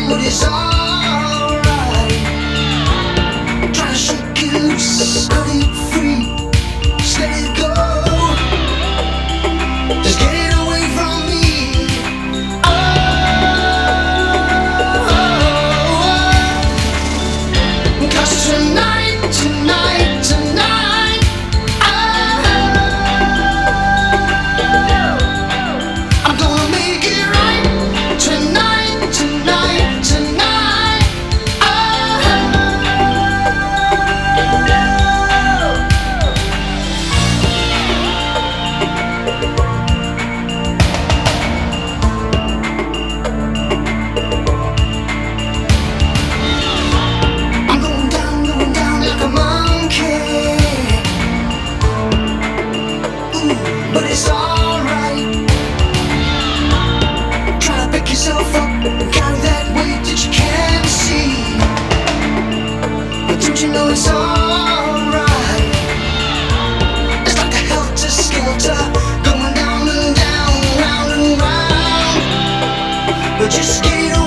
but it's alright. Try to shake it loose, cut it free, just let it go. Just get it away from me. Oh, cause tonight, tonight, tonight, I'm gonna make it right. Tonight, tonight, tonight, I'm going down like a monkey. Ooh, but it's alright. Try to pick yourself up and carry that weight that you can't see. But don't you know it's alright? It's like a helter-skelter, going down and down, round and round. But just get away.